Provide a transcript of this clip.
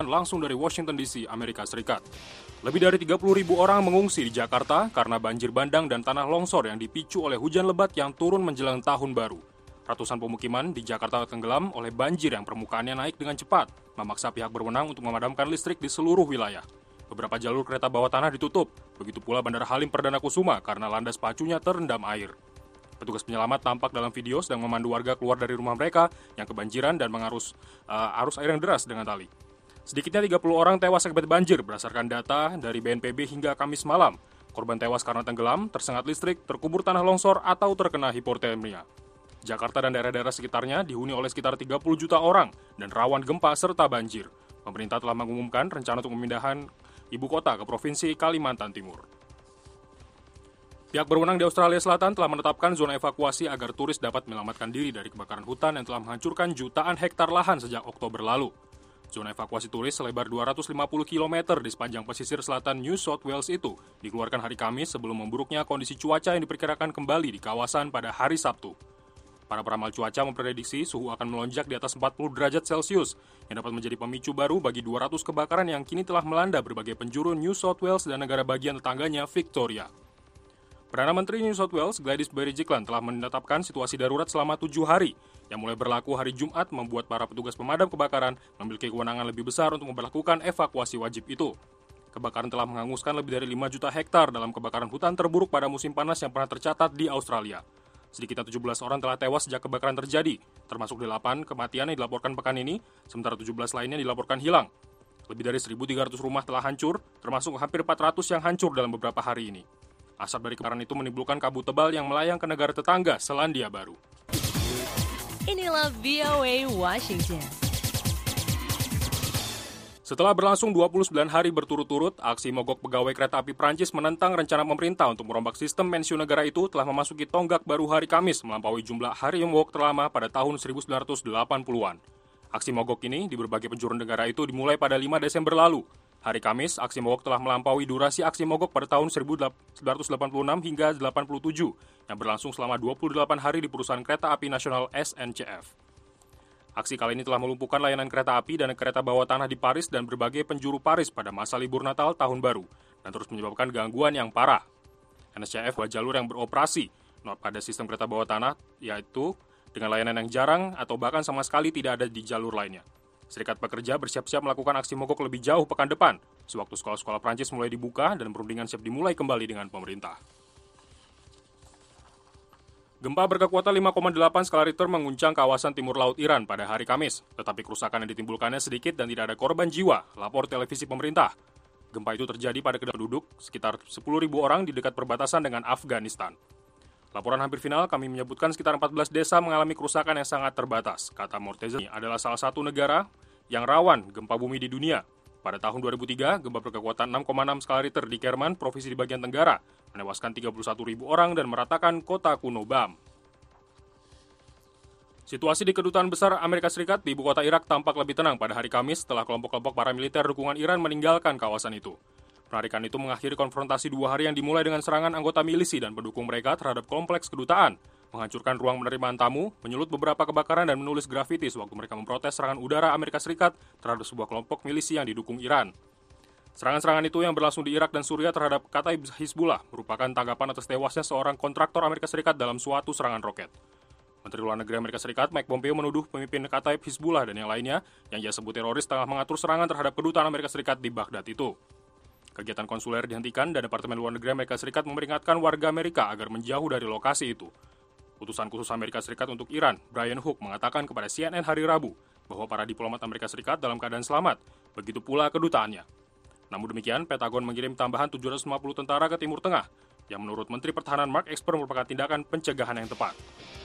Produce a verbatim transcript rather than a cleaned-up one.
Langsung dari Washington D C, Amerika Serikat. Lebih dari tiga puluh ribu orang mengungsi di Jakarta karena banjir bandang dan tanah longsor yang dipicu oleh hujan lebat yang turun menjelang tahun baru. Ratusan pemukiman di Jakarta tenggelam oleh banjir yang permukaannya naik dengan cepat, memaksa pihak berwenang untuk memadamkan listrik di seluruh wilayah. Beberapa jalur kereta bawah tanah ditutup, begitu pula Bandara Halim Perdana Kusuma karena landas pacunya terendam air. Petugas penyelamat tampak dalam video sedang memandu warga keluar dari rumah mereka yang kebanjiran dan mengarus uh, arus air yang deras dengan tali. Sedikitnya tiga puluh orang tewas akibat banjir berdasarkan data dari B N P B hingga Kamis malam. Korban tewas karena tenggelam, tersengat listrik, terkubur tanah longsor, atau terkena hipotermia. Jakarta dan daerah-daerah sekitarnya dihuni oleh sekitar tiga puluh juta orang dan rawan gempa serta banjir. Pemerintah telah mengumumkan rencana untuk pemindahan ibu kota ke Provinsi Kalimantan Timur. Pihak berwenang di Australia Selatan telah menetapkan zona evakuasi agar turis dapat menyelamatkan diri dari kebakaran hutan yang telah menghancurkan jutaan hektar lahan sejak Oktober lalu. Zona evakuasi turis selebar dua ratus lima puluh kilometer di sepanjang pesisir selatan New South Wales itu dikeluarkan hari Kamis sebelum memburuknya kondisi cuaca yang diperkirakan kembali di kawasan pada hari Sabtu. Para peramal cuaca memprediksi suhu akan melonjak di atas empat puluh derajat Celcius yang dapat menjadi pemicu baru bagi dua ratus kebakaran yang kini telah melanda berbagai penjuru New South Wales dan negara bagian tetangganya Victoria. Perdana Menteri New South Wales Gladys Berejiklian telah menetapkan situasi darurat selama tujuh hari yang mulai berlaku hari Jumat membuat para petugas pemadam kebakaran memiliki kewenangan lebih besar untuk memperlakukan evakuasi wajib itu. Kebakaran telah menghanguskan lebih dari lima juta hektar dalam kebakaran hutan terburuk pada musim panas yang pernah tercatat di Australia. Sedikitnya tujuh belas orang telah tewas sejak kebakaran terjadi, termasuk delapan kematian yang dilaporkan pekan ini, sementara tujuh belas lainnya dilaporkan hilang. Lebih dari seribu tiga ratus rumah telah hancur, termasuk hampir empat ratus yang hancur dalam beberapa hari ini. Asap dari kebakaran itu menimbulkan kabut tebal yang melayang ke negara tetangga Selandia Baru. Inilah V O A Washington. Setelah berlangsung dua puluh sembilan hari berturut-turut, aksi mogok pegawai kereta api Prancis menentang rencana pemerintah untuk merombak sistem pensiun negara itu telah memasuki tonggak baru hari Kamis melampaui jumlah hari mogok terlama pada tahun seribu sembilan ratus delapan puluhan. Aksi mogok ini di berbagai penjuru negara itu dimulai pada lima Desember lalu. Hari Kamis, aksi mogok telah melampaui durasi aksi mogok pada tahun seribu sembilan ratus delapan puluh enam hingga delapan puluh tujuh yang berlangsung selama dua puluh delapan hari di perusahaan kereta api nasional S N C F. Aksi kali ini telah melumpuhkan layanan kereta api dan kereta bawah tanah di Paris dan berbagai penjuru Paris pada masa libur Natal Tahun Baru dan terus menyebabkan gangguan yang parah. N S C F dua jalur yang beroperasi pada sistem kereta bawah tanah, yaitu dengan layanan yang jarang atau bahkan sama sekali tidak ada di jalur lainnya. Serikat pekerja bersiap-siap melakukan aksi mogok lebih jauh pekan depan, sewaktu sekolah-sekolah Prancis mulai dibuka dan perundingan siap dimulai kembali dengan pemerintah. Gempa berkekuatan lima koma delapan skala Richter mengguncang kawasan timur laut Iran pada hari Kamis, tetapi kerusakan yang ditimbulkannya sedikit dan tidak ada korban jiwa, lapor televisi pemerintah. Gempa itu terjadi pada kedua penduduk, sekitar sepuluh ribu orang di dekat perbatasan dengan Afghanistan. Laporan hampir final kami menyebutkan sekitar empat belas desa mengalami kerusakan yang sangat terbatas. Kata Morteza adalah salah satu negara yang rawan gempa bumi di dunia. Pada tahun dua ribu tiga, gempa berkekuatan enam koma enam skala Richter di Kerman, provinsi di bagian tenggara, menewaskan tiga puluh satu ribu orang dan meratakan kota kuno Bam. Situasi di Kedutaan Besar Amerika Serikat di ibu kota Irak tampak lebih tenang pada hari Kamis setelah kelompok-kelompok paramiliter dukungan Iran meninggalkan kawasan itu. Penarikan itu mengakhiri konfrontasi dua hari yang dimulai dengan serangan anggota milisi dan pendukung mereka terhadap kompleks kedutaan, menghancurkan ruang penerimaan tamu, menyulut beberapa kebakaran dan menulis grafiti sewaktu mereka memprotes serangan udara Amerika Serikat terhadap sebuah kelompok milisi yang didukung Iran. Serangan-serangan itu yang berlangsung di Irak dan Suriah terhadap Kataib Hizbullah merupakan tanggapan atas tewasnya seorang kontraktor Amerika Serikat dalam suatu serangan roket. Menteri Luar Negeri Amerika Serikat Mike Pompeo menuduh pemimpin Kataib Hizbullah dan yang lainnya yang ia sebut teroris tengah mengatur serangan terhadap kedutaan Amerika Serikat di Baghdad itu. Kegiatan konsuler dihentikan dan Departemen Luar Negeri Amerika Serikat memperingatkan warga Amerika agar menjauh dari lokasi itu. Utusan khusus Amerika Serikat untuk Iran, Brian Hook, mengatakan kepada C N N hari Rabu bahwa para diplomat Amerika Serikat dalam keadaan selamat, begitu pula kedutaannya. Namun demikian, Pentagon mengirim tambahan tujuh ratus lima puluh tentara ke Timur Tengah, yang menurut Menteri Pertahanan Mark Esper merupakan tindakan pencegahan yang tepat.